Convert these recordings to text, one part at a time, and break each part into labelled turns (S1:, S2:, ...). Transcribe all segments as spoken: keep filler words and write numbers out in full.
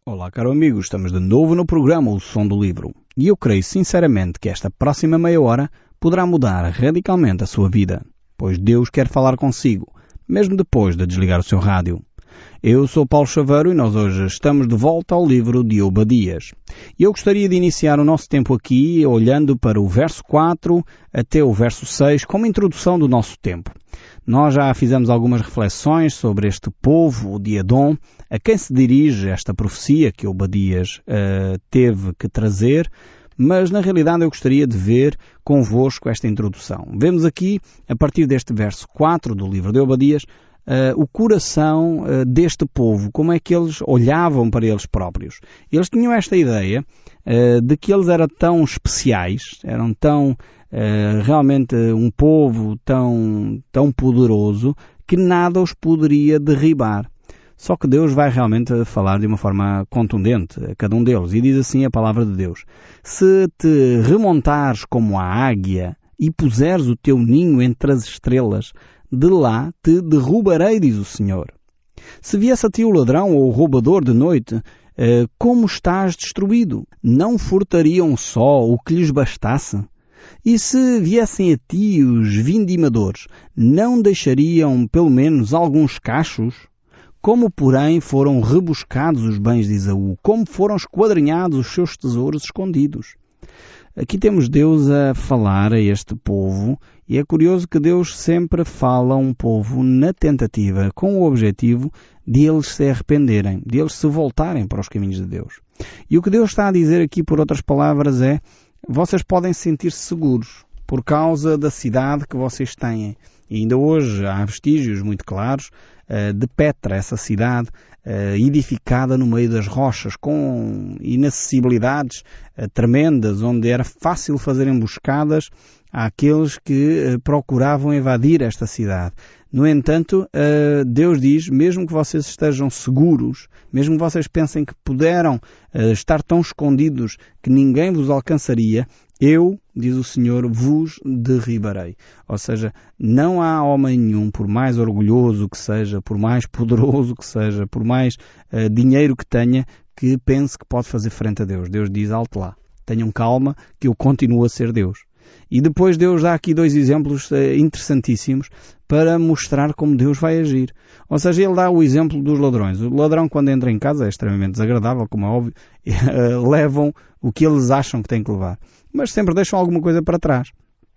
S1: Olá, caro amigo, estamos de novo no programa O Som do Livro. E eu creio sinceramente que esta próxima meia hora poderá mudar radicalmente a sua vida, pois Deus quer falar consigo, mesmo depois de desligar o seu rádio. Eu sou Paulo Chaveiro e nós hoje estamos de volta ao livro de Obadias. E eu gostaria de iniciar o nosso tempo aqui olhando para o verso quatro até o verso seis como introdução do nosso tempo. Nós já fizemos algumas reflexões sobre este povo de Edom, a quem se dirige esta profecia que Obadias uh, teve que trazer, mas na realidade eu gostaria de ver convosco esta introdução. Vemos aqui, a partir deste verso quatro do livro de Obadias, uh, o coração uh, deste povo, como é que eles olhavam para eles próprios. Eles tinham esta ideia uh, de que eles eram tão especiais, eram tão Uh, realmente um povo tão, tão poderoso que nada os poderia derribar. Só que Deus vai realmente falar de uma forma contundente a cada um deles. E diz assim a palavra de Deus: se te remontares como a águia e puseres o teu ninho entre as estrelas, de lá te derrubarei, diz o Senhor. Se viesse a ti o ladrão ou o roubador de noite, uh, como estás destruído? Não furtariam só o que lhes bastasse? E se viessem a ti os vindimadores, não deixariam pelo menos alguns cachos? Como, porém, foram rebuscados os bens de Esaú? Como foram esquadrinhados os seus tesouros escondidos? Aqui temos Deus a falar a este povo, e é curioso que Deus sempre fala a um povo na tentativa, com o objetivo de eles se arrependerem, de eles se voltarem para os caminhos de Deus. E o que Deus está a dizer aqui, por outras palavras, é: vocês podem sentir-se seguros por causa da cidade que vocês têm. E ainda hoje há vestígios muito claros uh, de Petra, essa cidade uh, edificada no meio das rochas, com inacessibilidades uh, tremendas, onde era fácil fazer emboscadas àqueles que uh, procuravam invadir esta cidade. No entanto, uh, Deus diz, mesmo que vocês estejam seguros, mesmo que vocês pensem que puderam uh, estar tão escondidos que ninguém vos alcançaria, eu, diz o Senhor, vos derribarei. Ou seja, não há homem nenhum, por mais orgulhoso que seja, por mais poderoso que seja, por mais uh, dinheiro que tenha, que pense que pode fazer frente a Deus. Deus diz: alto lá, tenham calma, que eu continuo a ser Deus. E depois Deus dá aqui dois exemplos uh, interessantíssimos para mostrar como Deus vai agir. Ou seja, Ele dá o exemplo dos ladrões. O ladrão, quando entra em casa, é extremamente desagradável, como é óbvio, uh, levam o que eles acham que têm que levar. Mas sempre deixam alguma coisa para trás.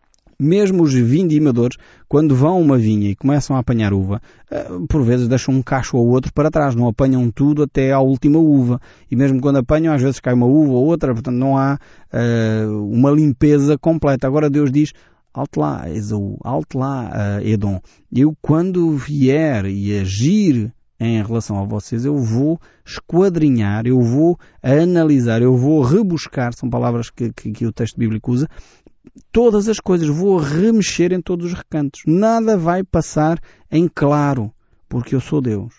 S1: Mesmo os vindimadores, quando vão a uma vinha e começam a apanhar uva, por vezes deixam um cacho ou outro para trás, não apanham tudo até à última uva. E mesmo quando apanham, às vezes cai uma uva ou outra, portanto não há uh, uma limpeza completa. Agora Deus diz: alto lá, Esaú, alto lá, uh, Edom. Eu, quando vier e agir em relação a vocês, eu vou esquadrinhar, eu vou analisar, eu vou rebuscar, são palavras que, que, que o texto bíblico usa, todas as coisas, vou remexer em todos os recantos. Nada vai passar em claro, porque eu sou Deus.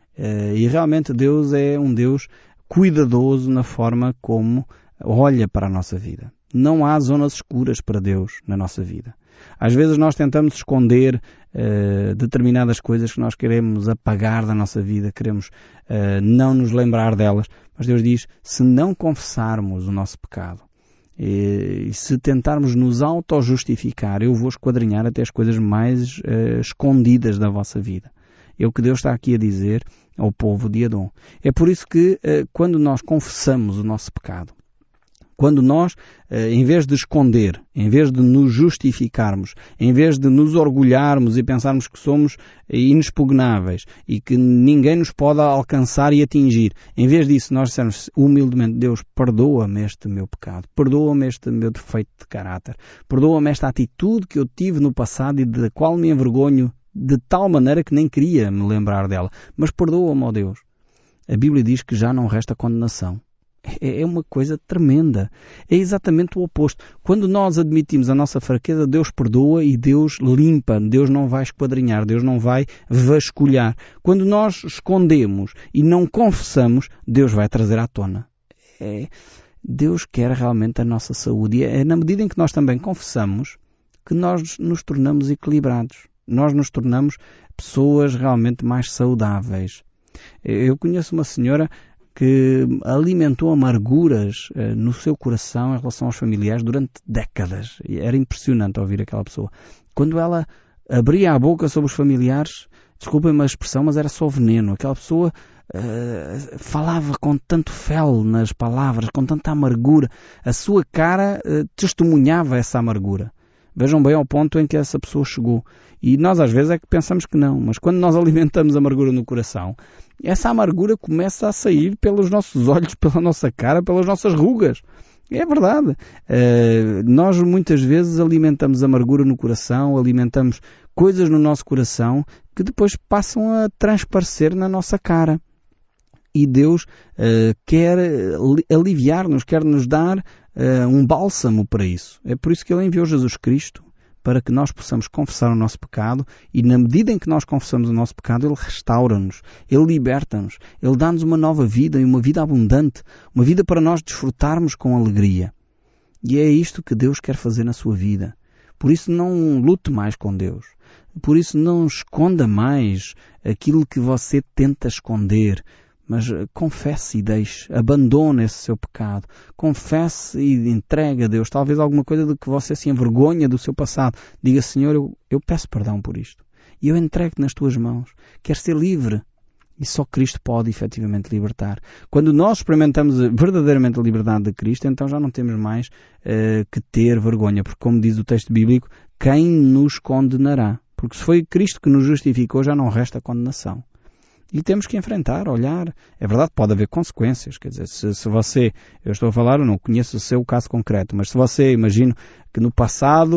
S1: E realmente Deus é um Deus cuidadoso na forma como olha para a nossa vida. Não há zonas escuras para Deus na nossa vida. Às vezes nós tentamos esconder uh, determinadas coisas que nós queremos apagar da nossa vida, queremos uh, não nos lembrar delas, mas Deus diz: se não confessarmos o nosso pecado, e se tentarmos nos auto-justificar, eu vou esquadrinhar até as coisas mais uh, escondidas da vossa vida. É o que Deus está aqui a dizer ao povo de Edom. É por isso que uh, quando nós confessamos o nosso pecado, quando nós, uh, em vez de esconder, em vez de nos justificarmos, em vez de nos orgulharmos e pensarmos que somos inexpugnáveis e que ninguém nos pode alcançar e atingir, em vez disso nós dissemos humildemente: Deus, perdoa-me este meu pecado, perdoa-me este meu defeito de caráter, perdoa-me esta atitude que eu tive no passado e da qual me envergonho de tal maneira que nem queria me lembrar dela, mas perdoa-me, ó Deus. A Bíblia diz que já não resta condenação. É uma coisa tremenda. É exatamente o oposto. Quando nós admitimos a nossa fraqueza, Deus perdoa e Deus limpa. Deus não vai esquadrinhar, Deus não vai vasculhar. Quando nós escondemos e não confessamos, Deus vai trazer à tona. É, Deus quer realmente a nossa saúde. E é na medida em que nós também confessamos que nós nos tornamos equilibrados. Nós nos tornamos pessoas realmente mais saudáveis. Eu conheço uma senhora que alimentou amarguras uh, no seu coração em relação aos familiares durante décadas. E era impressionante ouvir aquela pessoa. Quando ela abria a boca sobre os familiares, desculpem-me a expressão, mas era só veneno. Aquela pessoa uh, falava com tanto fel nas palavras, com tanta amargura. A sua cara uh, testemunhava essa amargura. Vejam bem ao ponto em que essa pessoa chegou. E nós às vezes é que pensamos que não, mas quando nós alimentamos amargura no coração, essa amargura começa a sair pelos nossos olhos, pela nossa cara, pelas nossas rugas. É verdade. Uh, nós muitas vezes alimentamos amargura no coração, alimentamos coisas no nosso coração que depois passam a transparecer na nossa cara. E Deus uh, quer aliviar-nos, quer nos dar uh, um bálsamo para isso. É por isso que Ele enviou Jesus Cristo, para que nós possamos confessar o nosso pecado, e na medida em que nós confessamos o nosso pecado, Ele restaura-nos, Ele liberta-nos, Ele dá-nos uma nova vida e uma vida abundante, uma vida para nós desfrutarmos com alegria. E é isto que Deus quer fazer na sua vida. Por isso não lute mais com Deus. Por isso não esconda mais aquilo que você tenta esconder. Mas confesse e deixe, abandone esse seu pecado, confesse e entregue a Deus, talvez alguma coisa de que você se envergonha do seu passado. Diga: Senhor, eu, eu peço perdão por isto, e eu entrego-te nas tuas mãos, quero ser livre. E só Cristo pode efetivamente libertar. Quando nós experimentamos verdadeiramente a liberdade de Cristo, então já não temos mais uh, que ter vergonha, porque como diz o texto bíblico, quem nos condenará? Porque se foi Cristo que nos justificou, já não resta condenação. E temos que enfrentar, olhar. É verdade, pode haver consequências. Quer dizer, se, se você, eu estou a falar, eu não conheço o seu caso concreto, mas se você, imagino que no passado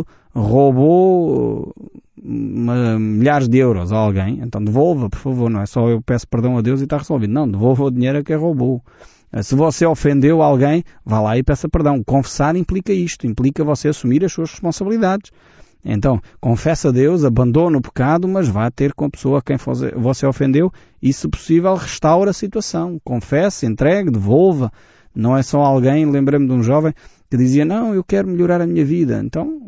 S1: roubou uma, milhares de euros a alguém, então devolva, por favor. Não é só eu peço perdão a Deus e está resolvido. Não, devolva o dinheiro a quem roubou. Se você ofendeu alguém, vá lá e peça perdão. Confessar implica isto, implica você assumir as suas responsabilidades. Então, confessa a Deus, abandona o pecado, mas vá ter com a pessoa a quem você ofendeu e, se possível, restaura a situação. Confesse, entregue, devolva. Não é só alguém, lembrei-me de um jovem que dizia: não, eu quero melhorar a minha vida. Então,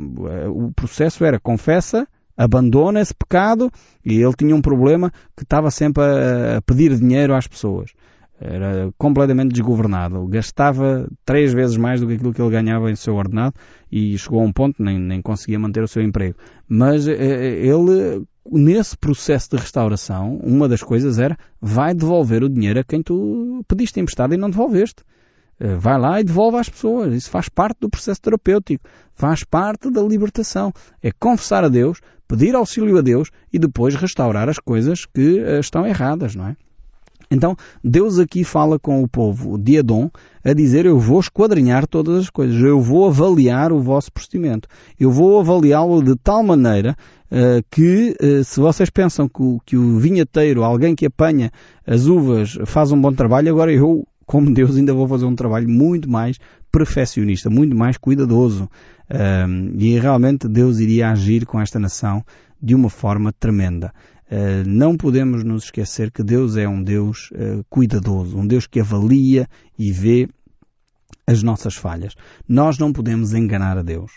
S1: o processo era: confessa, abandona esse pecado, e ele tinha um problema que estava sempre a pedir dinheiro às pessoas. Era completamente desgovernado. Gastava três vezes mais do que aquilo que ele ganhava em seu ordenado e chegou a um ponto nem nem conseguia manter o seu emprego. Mas ele, nesse processo de restauração, uma das coisas era: vai devolver o dinheiro a quem tu pediste emprestado e não devolveste. Vai lá e devolve às pessoas. Isso faz parte do processo terapêutico. Faz parte da libertação. É confessar a Deus, pedir auxílio a Deus e depois restaurar as coisas que estão erradas, não é? Então, Deus aqui fala com o povo de Edom a dizer: eu vou esquadrinhar todas as coisas, eu vou avaliar o vosso procedimento, eu vou avaliá-lo de tal maneira uh, que, uh, se vocês pensam que o, que o vinheteiro, alguém que apanha as uvas, faz um bom trabalho, agora eu, como Deus, ainda vou fazer um trabalho muito mais perfeccionista, muito mais cuidadoso. Uh, e realmente Deus iria agir com esta nação de uma forma tremenda. Uh, não podemos nos esquecer que Deus é um Deus uh, cuidadoso, um Deus que avalia e vê as nossas falhas. Nós não podemos enganar a Deus.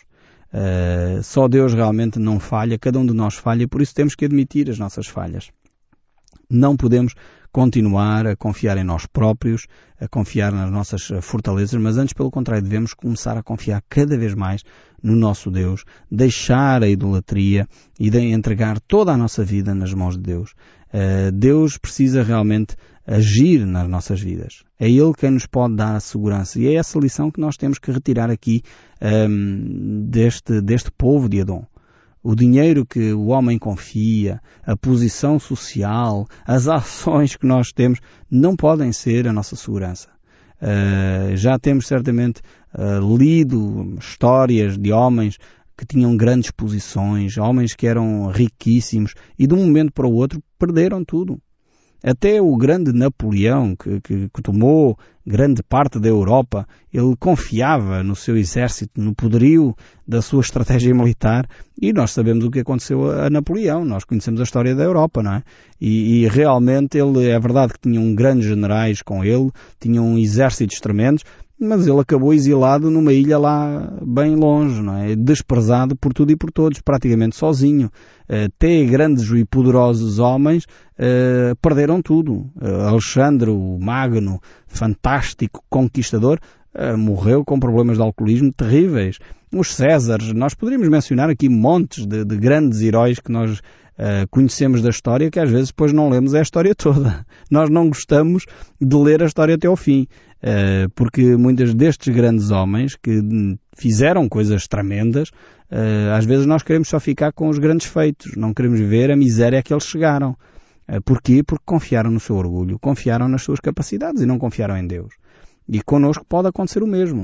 S1: Uh, só Deus realmente não falha, cada um de nós falha, por isso temos que admitir as nossas falhas. Não podemos continuar a confiar em nós próprios, a confiar nas nossas fortalezas, mas antes, pelo contrário, devemos começar a confiar cada vez mais no nosso Deus, deixar a idolatria e de entregar toda a nossa vida nas mãos de Deus. Uh, Deus precisa realmente agir nas nossas vidas. É Ele quem nos pode dar a segurança. E é essa lição que nós temos que retirar aqui um, deste, deste povo de Edom. O dinheiro que o homem confia, a posição social, as ações que nós temos, não podem ser a nossa segurança. Uh, já temos certamente uh, lido histórias de homens que tinham grandes posições, homens que eram riquíssimos e de um momento para o outro perderam tudo. Até o grande Napoleão, que, que, que tomou grande parte da Europa, ele confiava no seu exército, no poderio da sua estratégia militar, e nós sabemos o que aconteceu a Napoleão, nós conhecemos a história da Europa, não é? E, e realmente ele, é verdade que tinham grandes generais com ele, tinham exércitos tremendos, mas ele acabou exilado numa ilha lá bem longe, não é? Desprezado por tudo e por todos, praticamente sozinho. Até grandes e poderosos homens uh, perderam tudo. Uh, Alexandre o Magno, fantástico conquistador, uh, morreu com problemas de alcoolismo terríveis. Os Césares, nós poderíamos mencionar aqui montes de, de grandes heróis que nós uh, conhecemos da história, que às vezes depois não lemos a história toda. Nós não gostamos de ler a história até ao fim. Uh, porque muitos destes grandes homens que fizeram coisas tremendas, uh, às vezes nós queremos só ficar com os grandes feitos, não queremos ver a miséria a que eles chegaram. Uh, porquê? Porque confiaram no seu orgulho, confiaram nas suas capacidades e não confiaram em Deus. E connosco pode acontecer o mesmo.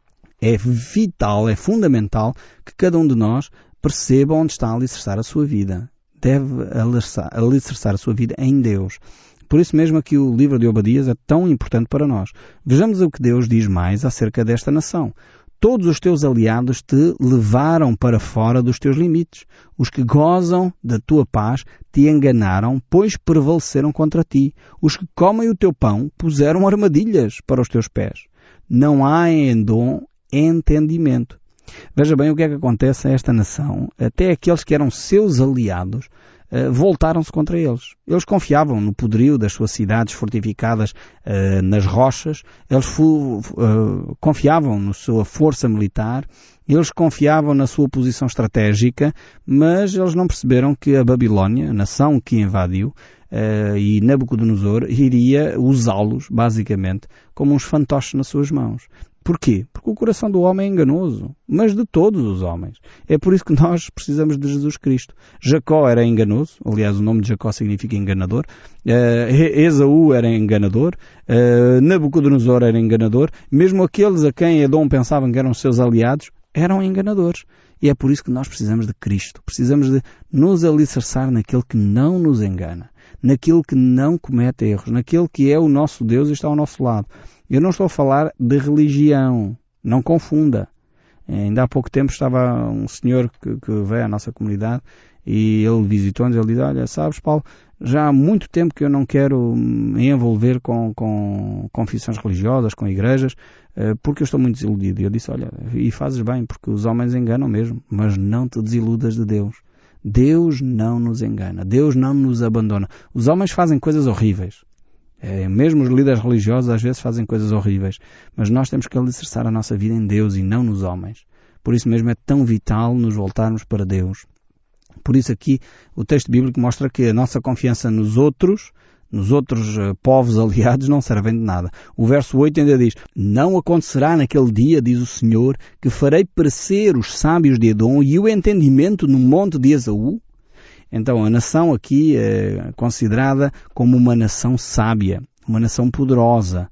S1: É vital, é fundamental que cada um de nós perceba onde está a alicerçar a sua vida. Deve alicerçar, alicerçar a sua vida em Deus. Por isso mesmo aqui o livro de Obadias é tão importante para nós. Vejamos o que Deus diz mais acerca desta nação. Todos os teus aliados te levaram para fora dos teus limites. Os que gozam da tua paz te enganaram, pois prevaleceram contra ti. Os que comem o teu pão puseram armadilhas para os teus pés. Não há em Edom entendimento. Veja bem o que é que acontece a esta nação. Até aqueles que eram seus aliados Uh, voltaram-se contra eles. Eles confiavam no poderio das suas cidades fortificadas uh, nas rochas, eles fu, uh, confiavam na sua força militar, eles confiavam na sua posição estratégica, mas eles não perceberam que a Babilónia, a nação que invadiu, uh, e Nabucodonosor iria usá-los, basicamente, como uns fantoches nas suas mãos. Porquê? Porque o coração do homem é enganoso, mas de todos os homens. É por isso que nós precisamos de Jesus Cristo. Jacó era enganoso, aliás o nome de Jacó significa enganador, uh, Esaú era enganador, uh, Nabucodonosor era enganador, mesmo aqueles a quem Edom pensavam que eram seus aliados, eram enganadores. E é por isso que nós precisamos de Cristo. Precisamos de nos alicerçar naquele que não nos engana, naquele que não comete erros, naquele que é o nosso Deus e está ao nosso lado. Eu não estou a falar de religião, não confunda. Ainda há pouco tempo estava um senhor que, que veio à nossa comunidade e ele visitou-nos, ele disse, olha, sabes Paulo, já há muito tempo que eu não quero me envolver com, com confissões religiosas, com igrejas, porque eu estou muito desiludido. E eu disse, olha, e fazes bem, porque os homens enganam mesmo, mas não te desiludas de Deus. Deus não nos engana, Deus não nos abandona. Os homens fazem coisas horríveis. É, mesmo os líderes religiosos às vezes fazem coisas horríveis, mas nós temos que alicerçar a nossa vida em Deus e não nos homens. Por isso mesmo é tão vital nos voltarmos para Deus. Por isso aqui o texto bíblico mostra que a nossa confiança nos outros, nos outros uh, povos aliados não servem de nada. O verso oito ainda diz, não acontecerá naquele dia, diz o Senhor, que farei perecer os sábios de Edom e o entendimento no monte de Esaú. Então, a nação aqui é considerada como uma nação sábia, uma nação poderosa.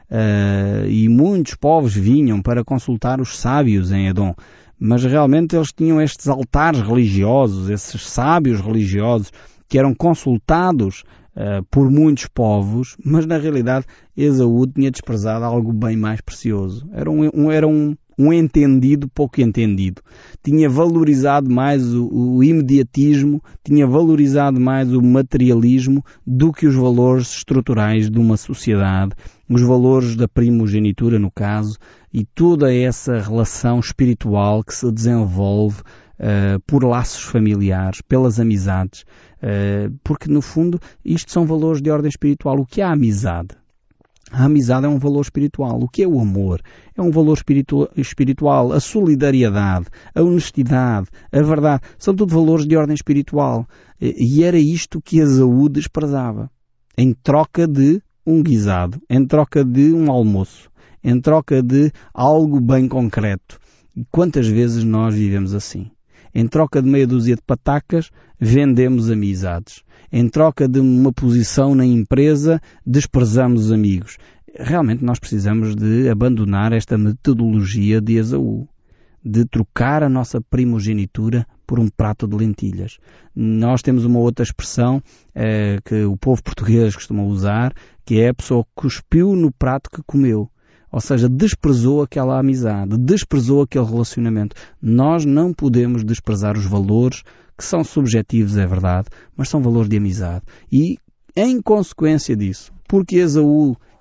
S1: Uh, e muitos povos vinham para consultar os sábios em Edom. Mas realmente eles tinham estes altares religiosos, esses sábios religiosos, que eram consultados uh, por muitos povos, mas na realidade Esaú tinha desprezado algo bem mais precioso. Era um... um, era um Um entendido pouco entendido. Tinha valorizado mais o, o imediatismo, tinha valorizado mais o materialismo do que os valores estruturais de uma sociedade, os valores da primogenitura, no caso, e toda essa relação espiritual que se desenvolve uh, por laços familiares, pelas amizades, uh, porque no fundo isto são valores de ordem espiritual. O que é a amizade? A amizade é um valor espiritual. O que é o amor? É um valor espiritu- espiritual. A solidariedade, a honestidade, a verdade, são tudo valores de ordem espiritual. E era isto que Esaú desprezava. Em troca de um guisado, em troca de um almoço, em troca de algo bem concreto. E quantas vezes nós vivemos assim? Em troca de meia dúzia de patacas, vendemos amizades. Em troca de uma posição na empresa, desprezamos os amigos. Realmente nós precisamos de abandonar esta metodologia de Esaú, de trocar a nossa primogenitura por um prato de lentilhas. Nós temos uma outra expressão eh, que o povo português costuma usar, que é a pessoa que cuspiu no prato que comeu. Ou seja, desprezou aquela amizade, desprezou aquele relacionamento. Nós não podemos desprezar os valores que são subjetivos, é verdade, mas são valores de amizade. E, em consequência disso, porque Esaú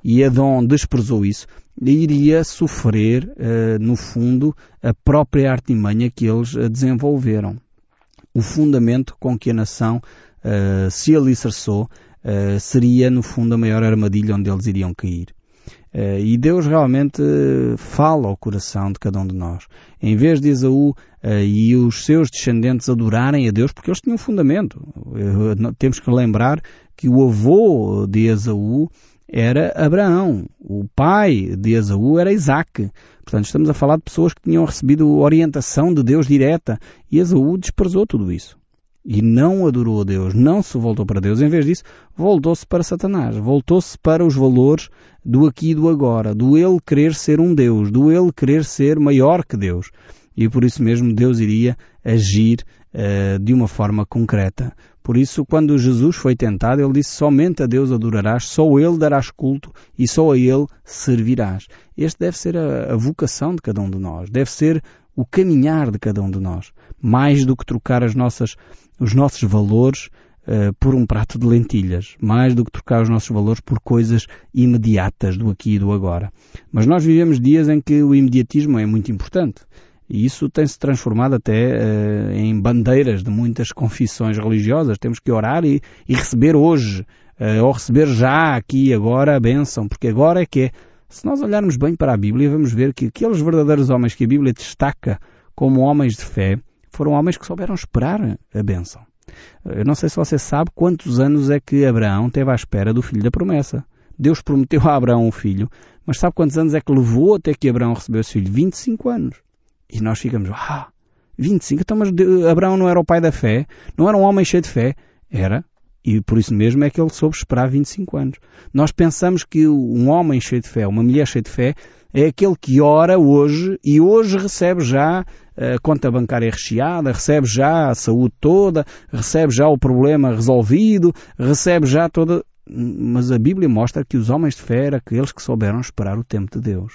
S1: e Edom desprezou isso, iria sofrer, uh, no fundo, a própria artimanha que eles uh, desenvolveram. O fundamento com que a nação uh, se alicerçou uh, seria, no fundo, a maior armadilha onde eles iriam cair. Uh, e Deus realmente uh, fala ao coração de cada um de nós. Em vez de Esaú uh, e os seus descendentes adorarem a Deus, porque eles tinham fundamento. Uh, temos que lembrar que o avô de Esaú era Abraão. O pai de Esaú era Isaque. Portanto, estamos a falar de pessoas que tinham recebido orientação de Deus direta. E Esaú desprezou tudo isso. E não adorou a Deus, não se voltou para Deus. Em vez disso, voltou-se para Satanás. Voltou-se para os valores do aqui e do agora. Do ele querer ser um Deus. Do ele querer ser maior que Deus. E por isso mesmo Deus iria agir uh, de uma forma concreta. Por isso, quando Jesus foi tentado, ele disse: somente a Deus adorarás, só a ele darás culto e só a ele servirás. Este deve ser a, a vocação de cada um de nós. Deve ser o caminhar de cada um de nós. Mais do que trocar as nossas, os nossos valores uh, por um prato de lentilhas. Mais do que trocar os nossos valores por coisas imediatas do aqui e do agora. Mas nós vivemos dias em que o imediatismo é muito importante. E isso tem-se transformado até uh, em bandeiras de muitas confissões religiosas. Temos que orar e, e receber hoje, uh, ou receber já aqui agora a bênção, porque agora é que é. Se nós olharmos bem para a Bíblia, vamos ver que aqueles verdadeiros homens que a Bíblia destaca como homens de fé, foram homens que souberam esperar a bênção. Eu não sei se você sabe quantos anos é que Abraão teve à espera do filho da promessa. Deus prometeu a Abraão um filho, mas sabe quantos anos é que levou até que Abraão recebeu esse filho? vinte e cinco anos. E nós ficamos, ah, vinte e cinco, então mas Abraão não era o pai da fé? Não era um homem cheio de fé? Era. E por isso mesmo é que ele soube esperar vinte e cinco anos. Nós pensamos que um homem cheio de fé, uma mulher cheia de fé, é aquele que ora hoje e hoje recebe já a conta bancária recheada, recebe já a saúde toda, recebe já o problema resolvido, recebe já toda... Mas a Bíblia mostra que os homens de fé eram aqueles que souberam esperar o tempo de Deus.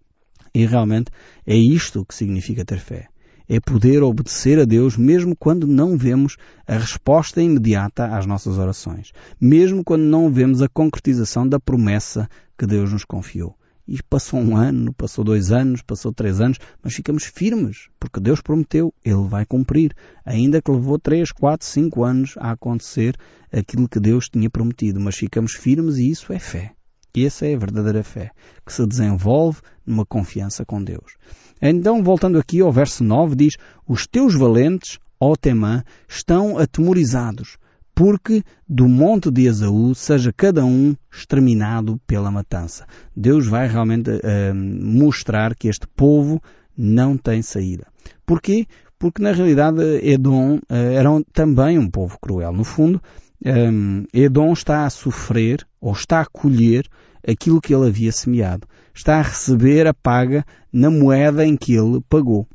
S1: E realmente é isto que significa ter fé. É poder obedecer a Deus mesmo quando não vemos a resposta imediata às nossas orações. Mesmo quando não vemos a concretização da promessa que Deus nos confiou. E passou um ano, passou dois anos, passou três anos, mas ficamos firmes, porque Deus prometeu, Ele vai cumprir. Ainda que levou três, quatro, cinco anos a acontecer aquilo que Deus tinha prometido. Mas ficamos firmes e isso é fé. E essa é a verdadeira fé, que se desenvolve numa confiança com Deus. Então, voltando aqui ao verso nove, diz: os teus valentes, ó Temã, estão atemorizados, porque do monte de Esaú seja cada um exterminado pela matança. Deus vai realmente uh, mostrar que este povo não tem saída. Porquê? Porque na realidade Edom uh, era também um povo cruel. No fundo, um, Edom está a sofrer ou está a colher aquilo que ele havia semeado. Está a receber a paga na moeda em que ele pagou.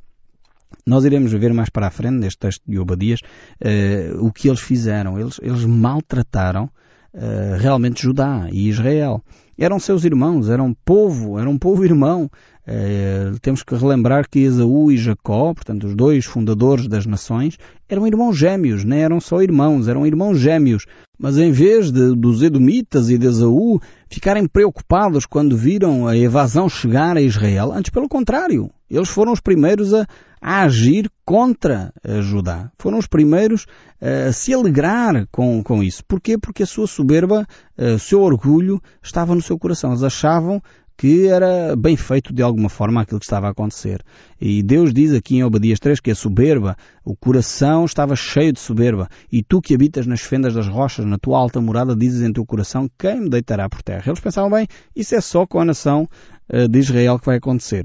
S1: Nós iremos ver mais para a frente, neste texto de Obadias, uh, o que eles fizeram. Eles, eles maltrataram uh, realmente Judá e Israel. Eram seus irmãos, eram povo, eram um povo irmão. Uh, temos que relembrar que Esaú e Jacó, portanto os dois fundadores das nações, eram irmãos gêmeos, não eram só irmãos, eram irmãos gêmeos. Mas em vez de, dos edomitas e de Esaú ficarem preocupados quando viram a evasão chegar a Israel, antes pelo contrário, eles foram os primeiros a, a agir contra a Judá. Foram os primeiros a se alegrar com, com isso. Porquê? Porque a sua soberba, o seu orgulho estava no seu coração. Eles achavam que era bem feito de alguma forma aquilo que estava a acontecer. E Deus diz aqui em Obadias três que a soberba, o coração estava cheio de soberba. E tu que habitas nas fendas das rochas, na tua alta morada, dizes em teu coração: quem me deitará por terra? Eles pensavam, bem, isso é só com a nação uh, de Israel que vai acontecer.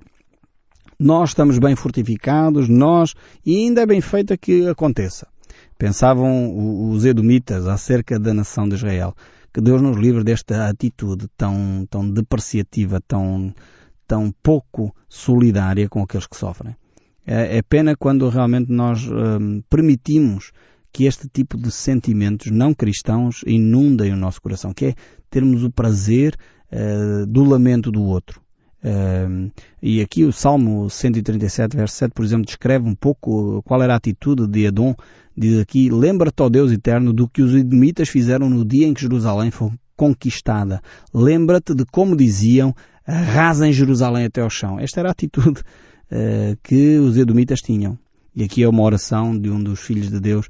S1: Nós estamos bem fortificados, nós, e ainda é bem feito que aconteça. Pensavam os edomitas acerca da nação de Israel. Que Deus nos livre desta atitude tão, tão depreciativa, tão, tão pouco solidária com aqueles que sofrem. É, é pena quando realmente nós hum, permitimos que este tipo de sentimentos não cristãos inundem o nosso coração, que é termos o prazer uh, do lamento do outro. Uh, e aqui o Salmo cento e trinta e sete, verso sete, por exemplo, descreve um pouco qual era a atitude de Edom. Diz aqui: lembra-te, ó Deus eterno, do que os edomitas fizeram no dia em que Jerusalém foi, conquistada. Lembra-te de como diziam, arrasem Jerusalém até ao chão. Esta era a atitude uh, que os edomitas tinham. E aqui é uma oração de um dos filhos de Deus,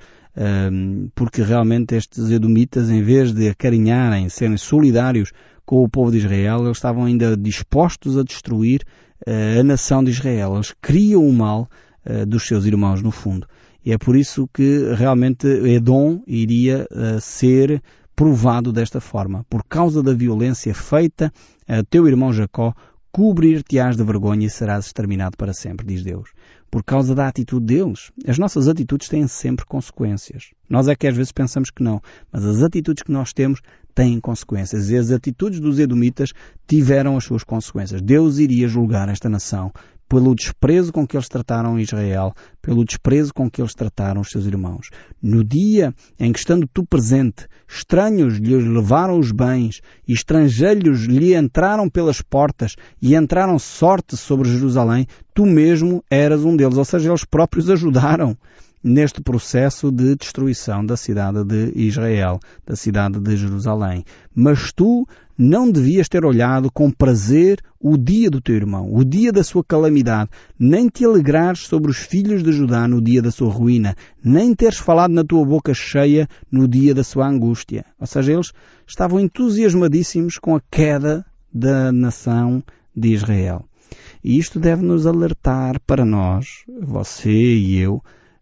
S1: uh, porque realmente estes edomitas, em vez de acarinharem, serem solidários com o povo de Israel, eles estavam ainda dispostos a destruir uh, a nação de Israel. Eles criam o mal uh, dos seus irmãos, no fundo. E é por isso que realmente Edom iria uh, ser provado desta forma. Por causa da violência feita a teu irmão Jacó, cobrir-te-ás de vergonha e serás exterminado para sempre, diz Deus. Por causa da atitude deles. As nossas atitudes têm sempre consequências. Nós é que às vezes pensamos que não, mas as atitudes que nós temos têm consequências. E as atitudes dos edomitas tiveram as suas consequências. Deus iria julgar esta nação pelo desprezo com que eles trataram Israel, pelo desprezo com que eles trataram os seus irmãos. No dia em que, estando tu presente, estranhos lhes levaram os bens e estrangeiros lhe entraram pelas portas e entraram sorte sobre Jerusalém, tu mesmo eras um deles. Ou seja, eles próprios ajudaram neste processo de destruição da cidade de Israel, da cidade de Jerusalém. Mas tu não devias ter olhado com prazer o dia do teu irmão, o dia da sua calamidade, nem te alegrares sobre os filhos de Judá no dia da sua ruína, nem teres falado na tua boca cheia no dia da sua angústia. Ou seja, eles estavam entusiasmadíssimos com a queda da nação de Israel. E isto deve nos alertar para nós, você e eu,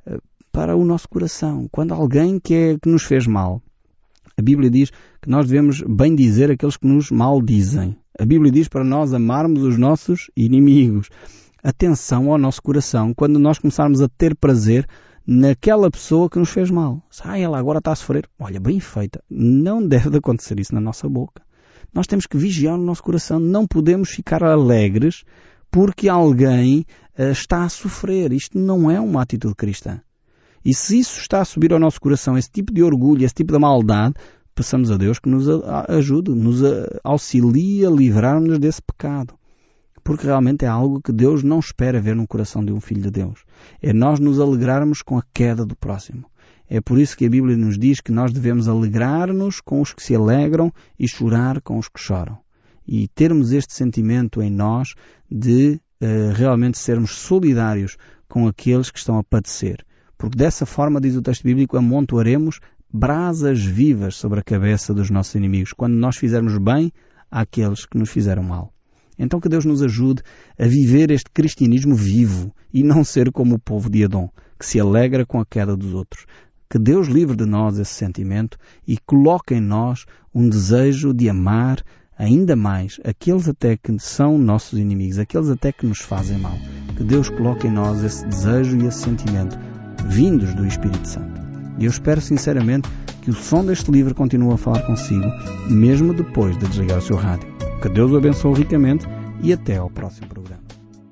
S1: para o nosso coração. Quando alguém que, é, que nos fez mal, a Bíblia diz que nós devemos bem dizer aqueles que nos maldizem. A Bíblia diz para nós amarmos os nossos inimigos. Atenção ao nosso coração quando nós começarmos a ter prazer naquela pessoa que nos fez mal. Ah, ela agora está a sofrer. Olha, bem feita. Não deve acontecer isso na nossa boca. Nós temos que vigiar no nosso coração. Não podemos ficar alegres porque alguém uh, está a sofrer. Isto não é uma atitude cristã. E se isso está a subir ao nosso coração, esse tipo de orgulho, esse tipo de maldade, peçamos a Deus que nos ajude, nos auxilie a livrar-nos desse pecado. Porque realmente é algo que Deus não espera ver no coração de um filho de Deus. É nós nos alegrarmos com a queda do próximo. É por isso que a Bíblia nos diz que nós devemos alegrar-nos com os que se alegram e chorar com os que choram. E termos este sentimento em nós de uh, realmente sermos solidários com aqueles que estão a padecer. Porque dessa forma, diz o texto bíblico, amontoaremos brasas vivas sobre a cabeça dos nossos inimigos, quando nós fizermos bem àqueles que nos fizeram mal. Então que Deus nos ajude a viver este cristianismo vivo e não ser como o povo de Edom, que se alegra com a queda dos outros. Que Deus livre de nós esse sentimento e coloque em nós um desejo de amar ainda mais aqueles até que são nossos inimigos, aqueles até que nos fazem mal. Que Deus coloque em nós esse desejo e esse sentimento vindos do Espírito Santo. E eu espero sinceramente que o som deste livro continue a falar consigo, mesmo depois de desligar o seu rádio. Que Deus o abençoe ricamente e até ao próximo programa.